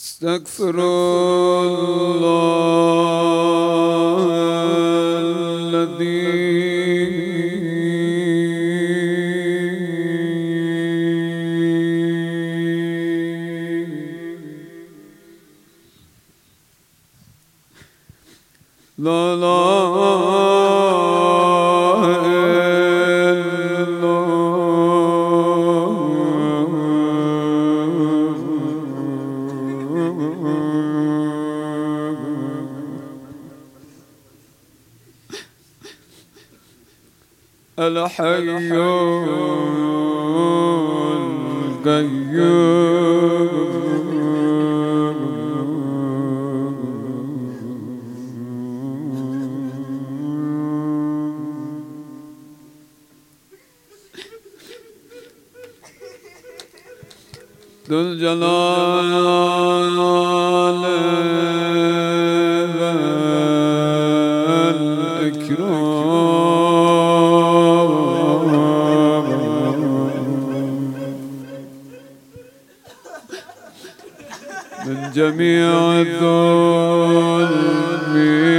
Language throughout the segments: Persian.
استغفر الله الذي لا الحي القيوم ذو الجلال والإكرام من جميع الظلم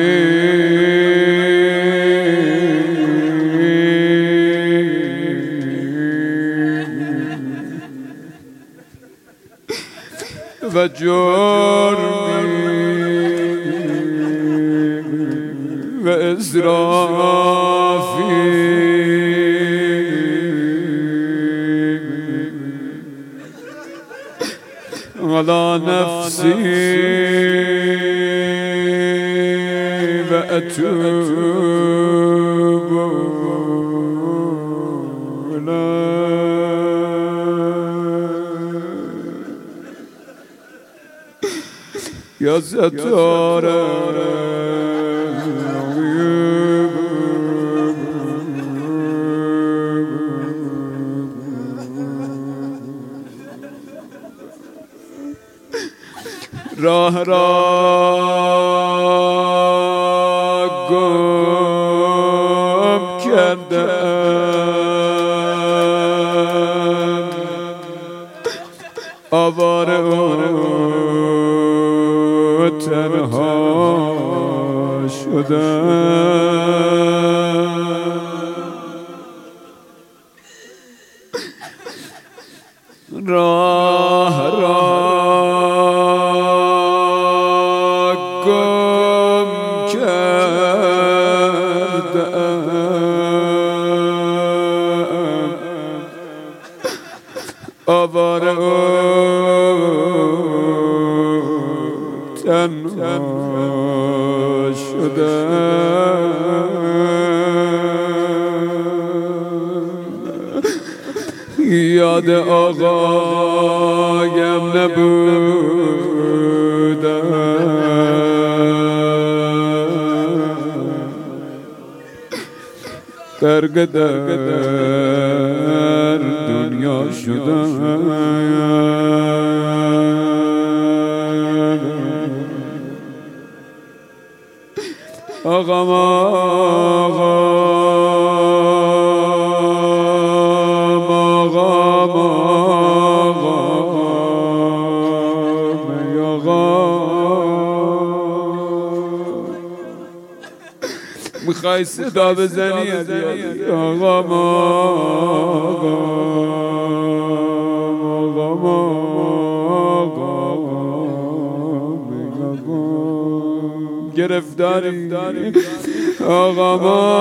وجرمي وإسرافي على نفسي وأتوب يا ستار الغيوب راه را گم کردم آواره تنها شدم راه را گم کردم آواره تنها یاد آقایم نبودم غرق در دنیا شدم آقام میخوای صدا بزنی گرفتاری آقا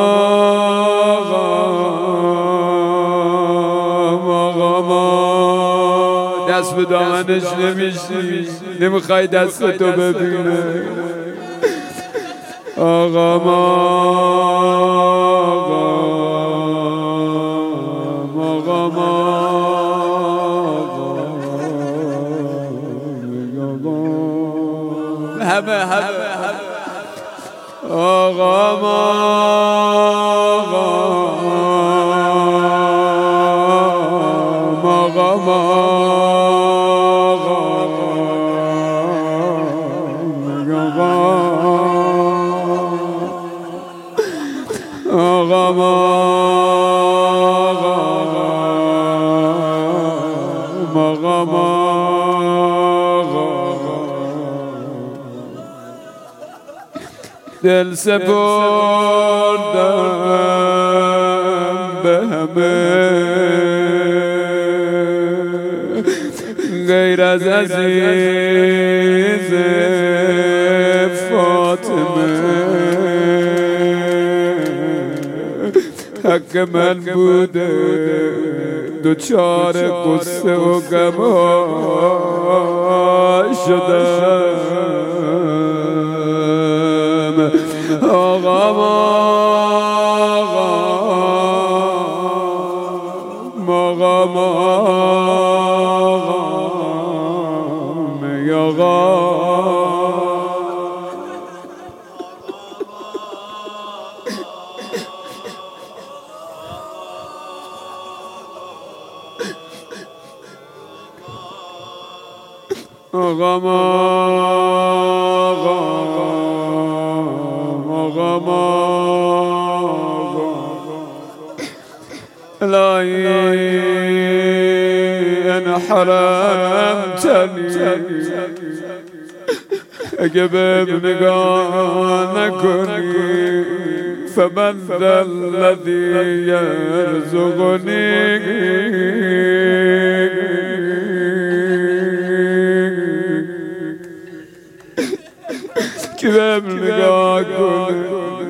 دست به دامنش نمیشی نمیخوای دستتو ببینه دل سپردم به همه غیر از عزیز فاطمه. حق من بوده دوچار قصه و غم شدم. آقام الهی ان حرمتنی اگه به نگاه نکنی فمن ذا الذی یرزقنی. که به نگاه کنه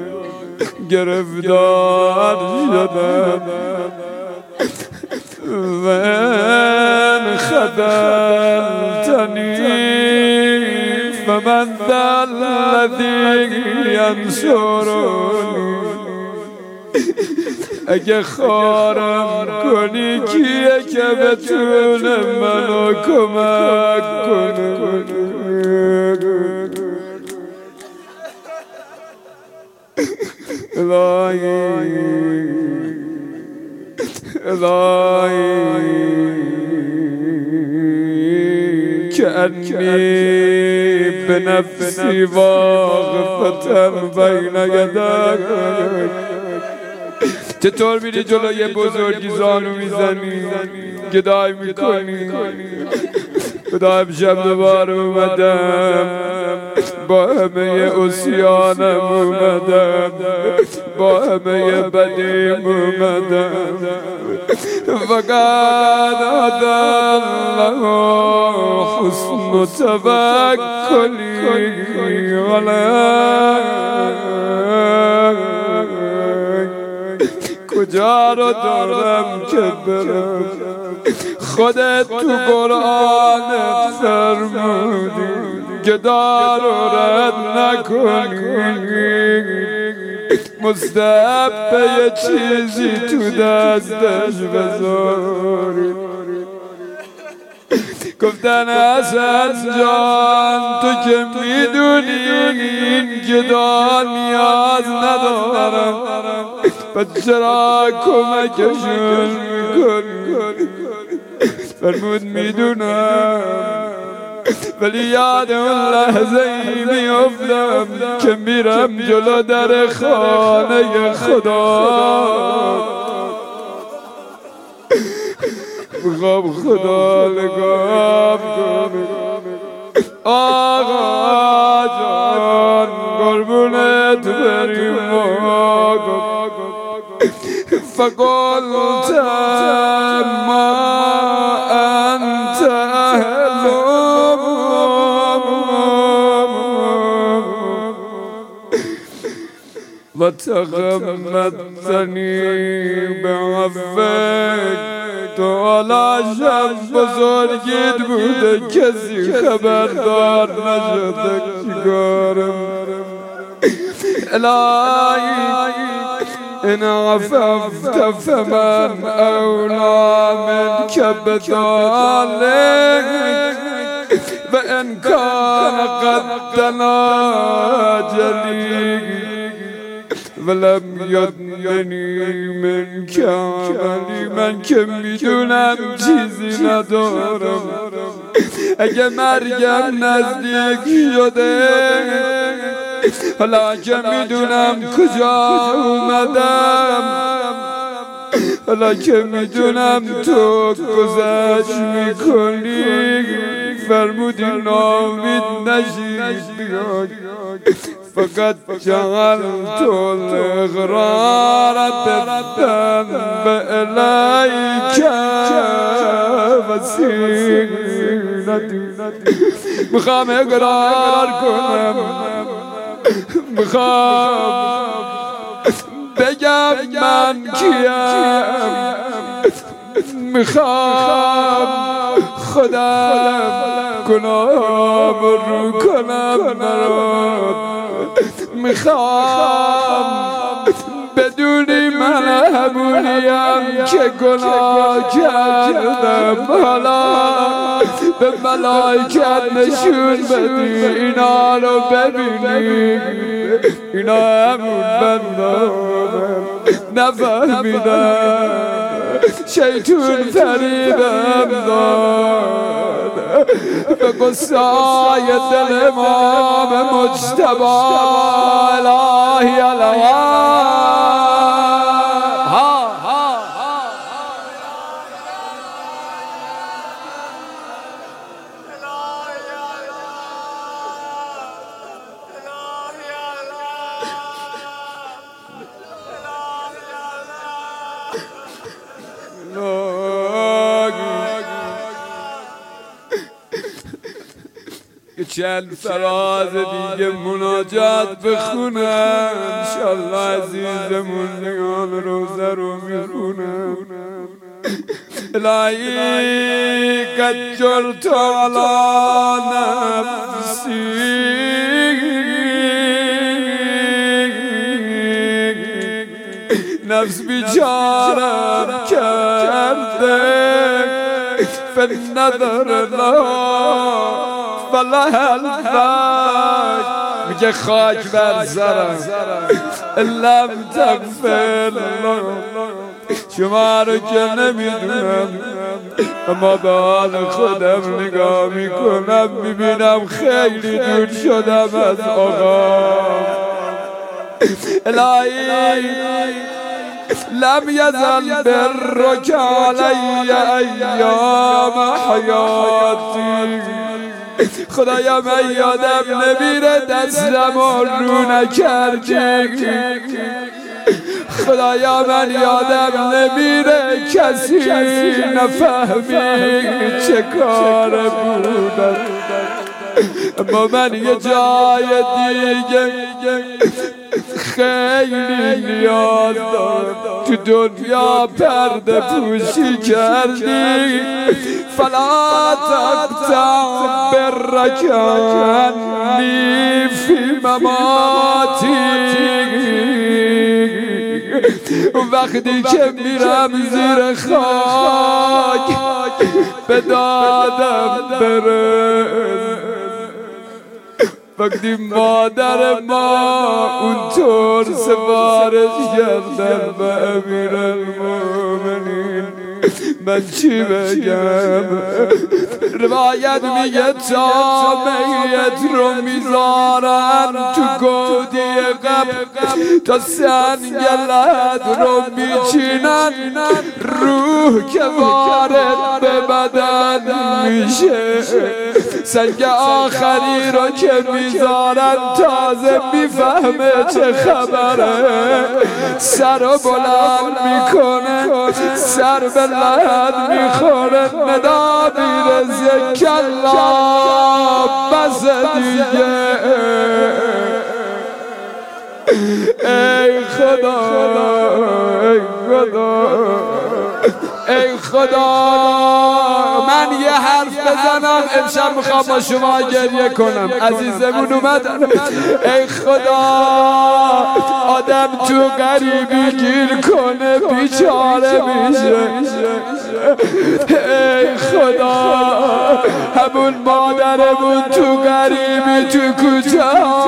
گرفتار شدم و ان خذلتنی فمن ذا الذی ینصرنی. اگه خارم کنی کیه که بتونه منو کمک کنه. الهی كأني بنفسي واقفة بین یدک. چطور میری جلوی بزرگی زانو میزنی گدای میکنی؟ خدا امشب دوباره اومدم با همه عصیانم اومدم با همه بدیم اومدم فقط الله حسن توکلی کجا رو دارم که برم؟ خودت تو قرآنت فرمودی گدا رو رد نکنی، مستحب یه چیزی تو دستش بذاری. گفتن حسن جان تو که میدونی این گدا نیاز ندارم پس چرا کمکشون میکنی؟ فرمود میدونم ولی یاد اون لحظه ای میافتم که میرم جلو در خانه خدا، میخوام خدا نگاه کنه. آقا جان قربونت بریم فقلت ما انت اهلم و تغمدتنی بعفوک. تو حالا شب بزرگیت بوده کسی خبردار نشده چیکارم؟ الهی إن عففت فمن أولى منك بذلك وإن كان قد تناجلي ولم يدنني منك عملي. من که میدونم چیزی ندارم، اگه مرگم نزدیک شده، حالا که میدونم کجا اومدم، حالا که میدونم تو گذشت میکنی، فرمودی نامید نشید بیاد فقد جعلت الإغرار بالذنب إليك وسيلتي میخوام اقرار کنم میخوام بگم من کیم میخوام خودم گناهم رو کنم برات میخوام بدونی من همونیم که گناه کردم حالا به ملائکت نشون بدی اینا رو ببینی اینا همون بندم نفهمیدم شیطون فریبم داد به قصای دل امام مجتبی الهی چند فراز دیگه مناجات بخونم انشالله عزیزمون نگان روزه رو میخونم الهی قد جرت علی نفسی نفس بیچارم کرده فالنظر لا فله الفاج میگه خاک بر سرم لم تغفر شما رو که نمیدونم اما به حال خودم نگاه میکنم میبینم خیلی دور شدم از آقا الهی لم یزل برک علی ایام حیاتی خدایا من یادم نمیره دستم رو نکردی خدایا من یادم نمیره کسی نفهمی چه کار بودم اما من یه جای دیگه خیلی نیاز دارم تو دنیا پرده پوشی کردی فلا تقطع برک عنی فی مماتی وقتی که میرم زیر خاک به دادم برس وقتی مادر ما اونطور سفارش کردن به امیرالمومنین من چی بگم روایت میگه تا میت رو میذارن تو گودی قبر تا سنگلت رو میچینن روح که وارد به بدن میشه سنگ آخری رو که میذارن تازه میفهمه چه خبره سر و بلند میکنه سر به لحد میخوره ندا میرزه کلا بس دیگه ای خدا ای خدا ای خدا من یه حرف بزنم امشب میخوام با شما گریه کنم عزیزمون اومدن ای خدا آدم تو غریبی گیر کنه بیچاره میشه ای خدا همون مادرمون تو غریبی تو کوچه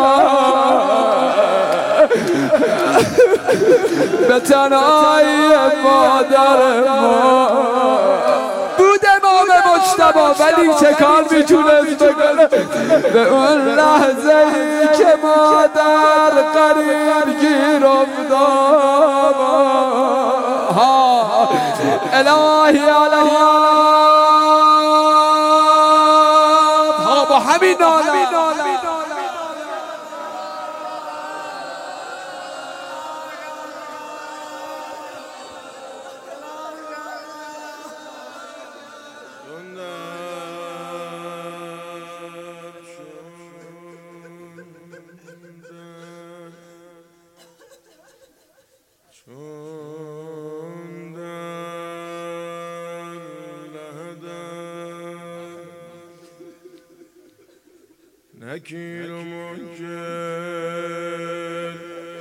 به تنهایی مادر ما بود امام مجتبی ولی چه کار میتونست بکنه به اون لحظه ای که مادر قریب گیر افتاد الهی با همین ناله نکیر و منکر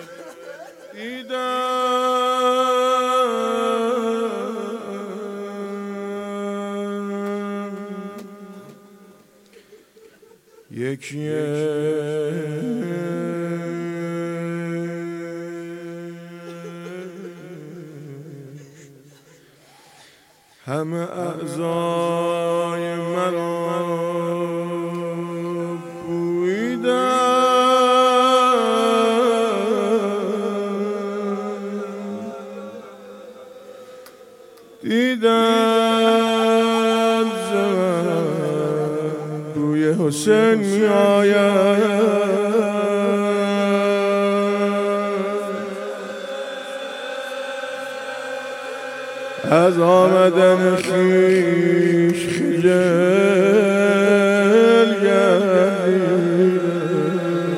دیدم یکی همه اعضای مرا دیدم بوی حسین می آید از آمدن خویش خجل گردیدم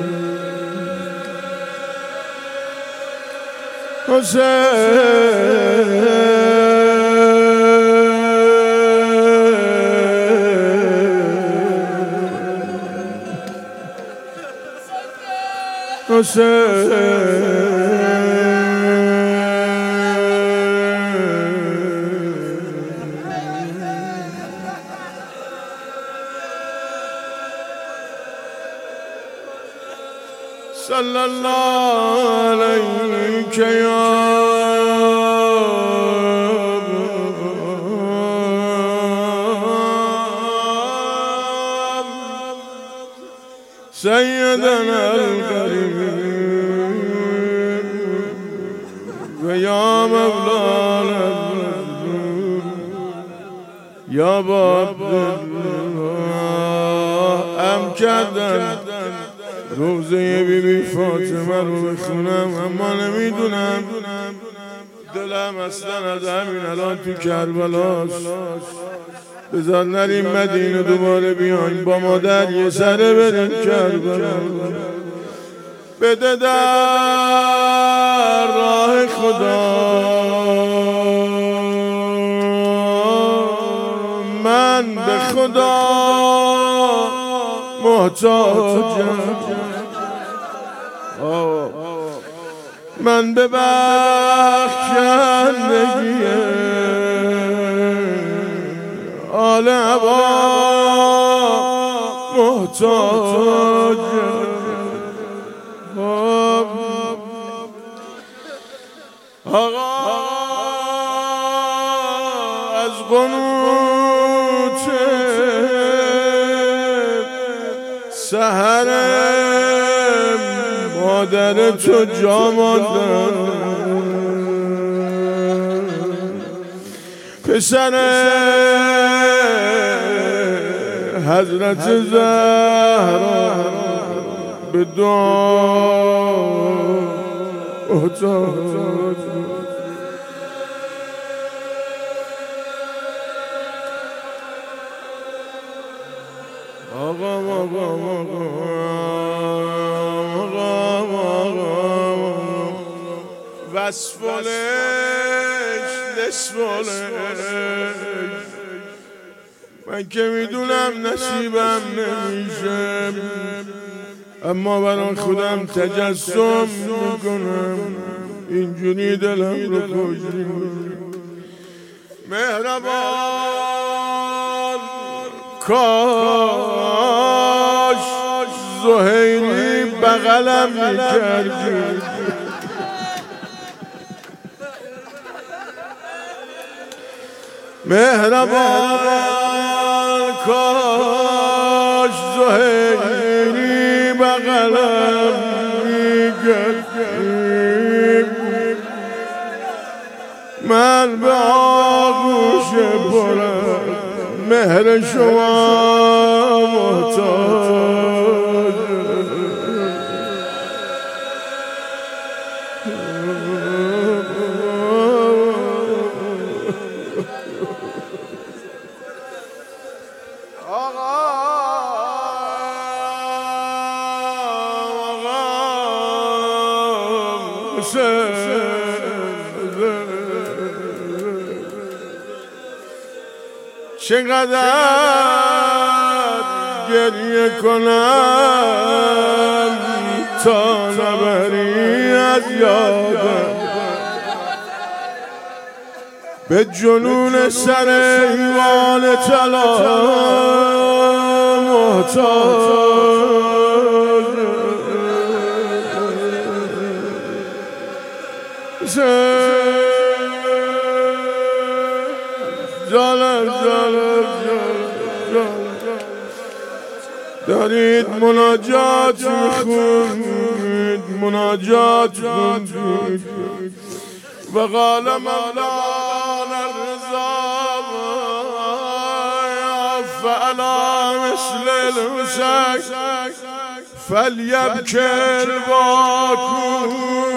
صلی الله علیک یا سیدنا الکریم و یا مولانا یا باب ام کردن روزه بی بی فاطمه رو بخونم اما نمیدونم دلم اصلا از همین الان تو کربلاست بذار نریم مدینه دوباره بیایم با مادر یه سره بریم کربلا بده در راه خدا من به خدا محتاجم من به بخشندگی آل عبا محتاجم آقا از قنوت سحر مادر تو جا ماندم پسر حضرت زهرا به دعا محتاج آقا وصفالش نصفالش من که میدونم نصیبم نمیشه اما برای خودم تجسم میکنم اینجوری دلم رو کشی مهربان کاش زهیری بغلم میکردی مهربان کاش زهیری بغلم میکردی من به آغوش برم مهر شما محتاج چقدر گریه کنم تا نبری از یادم، به جنون سر ایوان طلا محتاج، دارید مناجات میخونید، مناجات میخونید. و قال مولانا الرضا فعلا مثل الحسین فلیبکی الباکون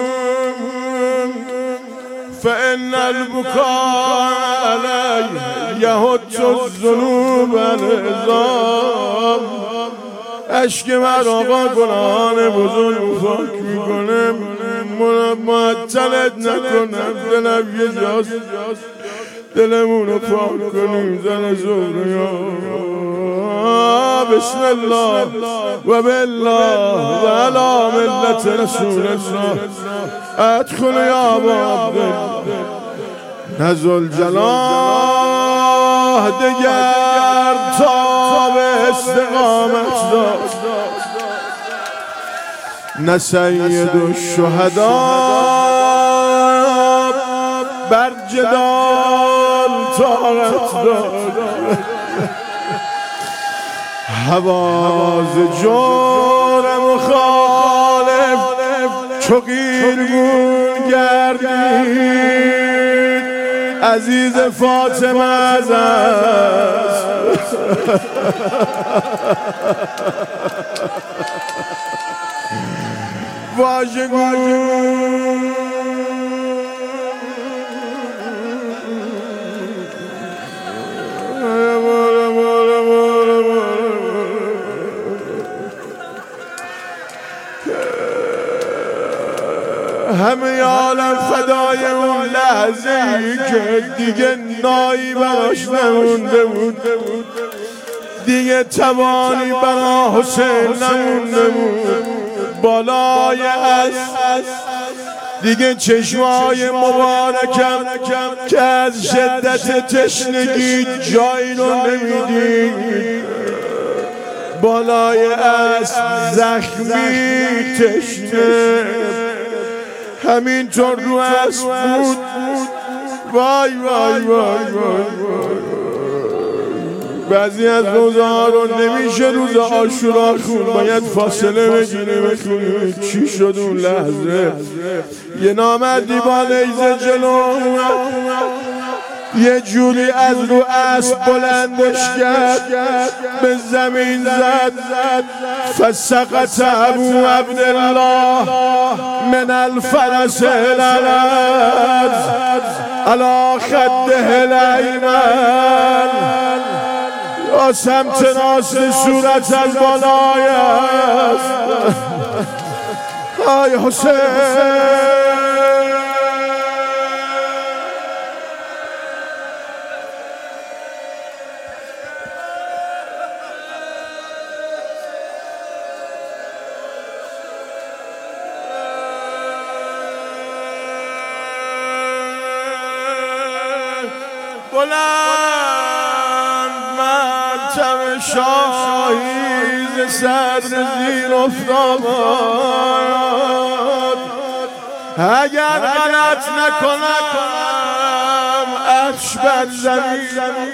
فإن البكاء علیه یهد الذنوب العظام. اشک من آقا گناهان بزرگ پاک میکنه، معطلت نکنم، دلم یه جاست، دلمونو پاک کنیم زن زهریا. بسم الله و بالله و علی ملت رسول الله ادخل یا باب نزل جلال دگر تا به استقامت داد. نه سید الشهداء بر جدال طاقت داد، حواز جرم مخالف چو قیرگون گردید، عزیز فاطمه از واژگون همه عالم فدای اون لحظه‌ای که دیگه نایی براش نمونده بود، دیگه توانی برا حسین نمونده بود. بالای اسب دیگه چشمای مبارکم که از شدت تشنگی جایی رو نمیدید، بالای اسب زخمی تشنه همینطور رو اسب بود. وای وای وای وای، بعضی از روزها رو نمیشه روز عاشورا خون، باید فاصله بگیری بخونی. چی شد اون لحظه؟ یه نامردی با نیزه جلو یه جوری از رو اسب بلندش کرد، به زمین زد. فسقط ابو عبدالله من الفرس الالد علی خده الایمن، سمت راست صورت از بالای است. آی حسین بلند مرتب شاهی ز صدر زیر افتاد. اگر غلط نکنم عرش بر زمین،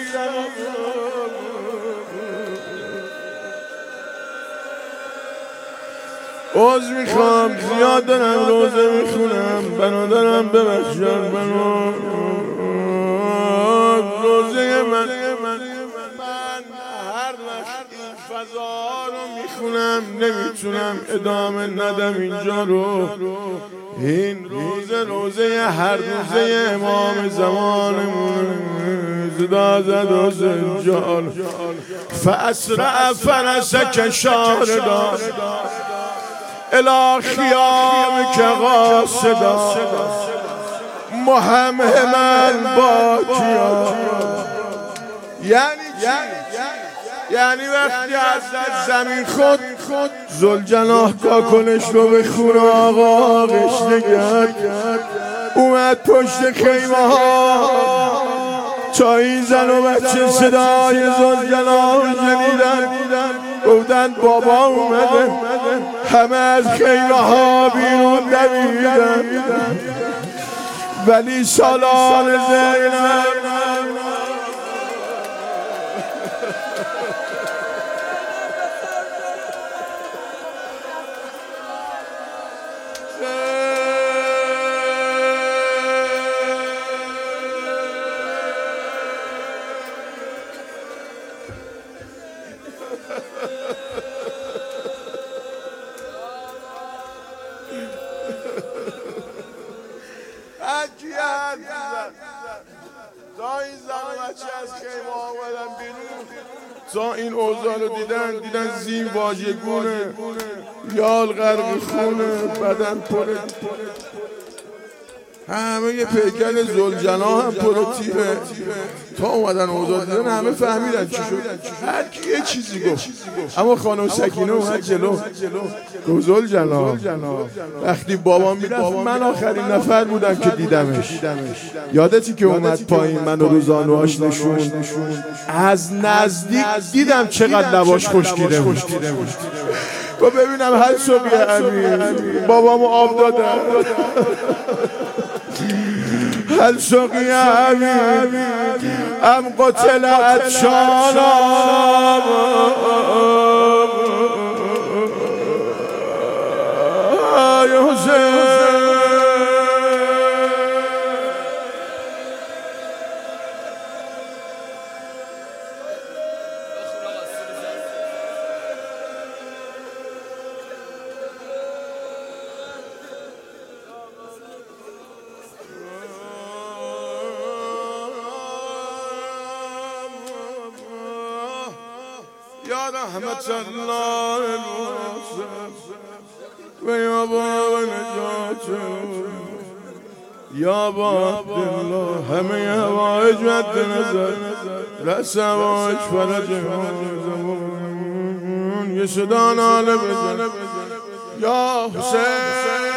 عذر میخوام زیاد دارم روزه میخونم، برادرم ببخشن منو. روزه من هر وقت این فضا رو میخونم نمیتونم ادامه ندم اینجا رو. این روزه هر روزه امام زمانمون، زدا زد و زنجال فاسرع فرسک شاردا الی خیامک قاصدا مهمهما باکیا. یعنی چی؟ یعنی وقتی از زمین خود ذوالجناح کاکنش رو به خون آقا رشته کرد، اومد پشت خیمه ها تا این زن و بچه صدای ذوالجلال شنیدن، گفتن بابا اومده. همه از خیمه ها بیرون دویدن، ولی سالار زینب تا این زن و بچه از خیمه آمدن بیرون، تا این اوضاع رو دیدن زین واژگونه، یال غرق خونه، بدن پر همه یه پیکر ذوالجناح هم پر تیره. تا اومدن اوضاع دیدن همه فهمیدن چی شد، هر کی یه چیزی گفت، اما خانم سکینه اومد جلو گفت ذوالجناح وقتی بابام میرفت من آخرین نفر بودم که دیدمش. یادتی که اومد پایین منو رو زانوهاش نشون، از نزدیک دیدم چقدر لباش خشکیده بود. و ببینم هر صبح امیر بابامو آب دادم، هل سقي أبي أم قتل عطشانا يا حسين. يا رحمة الله ويا بابا نجاته يا باب الله همه هوایج مد نظر رس هوایج فرج یه صدا ناله بزن یا حسین.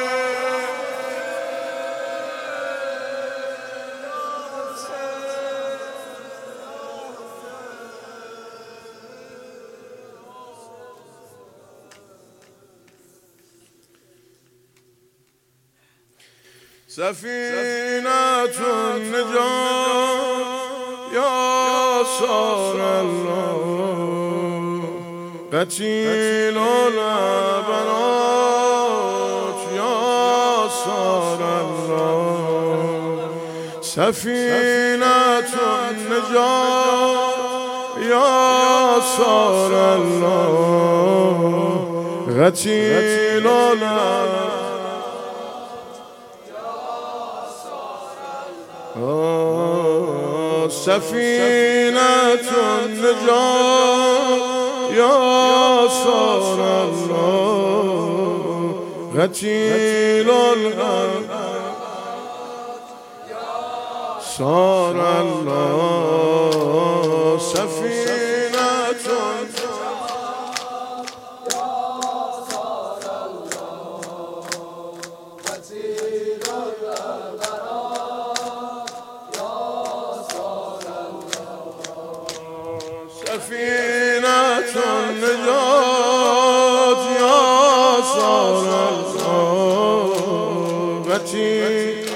سفينة النجاة يا صار الله قتيل البنات يا صار الله. سفينة النجاة يا صار الله قتيل البنات سفينة النجاة يا صار الله قتيل الأرض صار الله. سفينة سفينة النجاة يا صار الله قتيل